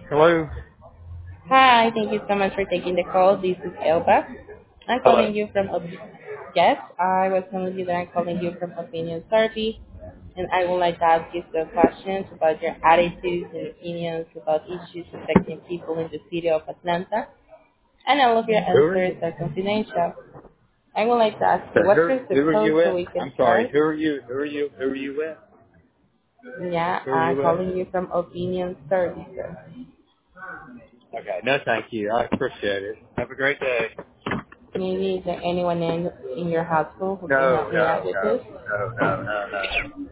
Hello? Hi, thank you so much for taking the call. This is Elba. I'm Hello. calling you from yes, I was telling you that I'm calling you from Opinion Therapy, and I would like to ask you some questions about your attitudes and opinions about issues affecting people in the city of Atlanta, and all of your Who are answers you? are confidential. I would like to ask So you, what's your who zip are code you so with? we can I'm sorry. start? Who are you? Who are you? Who are you with? Yeah, Who are you I'm with? calling you from Opinion Services. Okay. No, thank you. I appreciate it. Have a great day. Maybe is there anyone in your household who can No, help me no, out with no, this? no, no, no, no.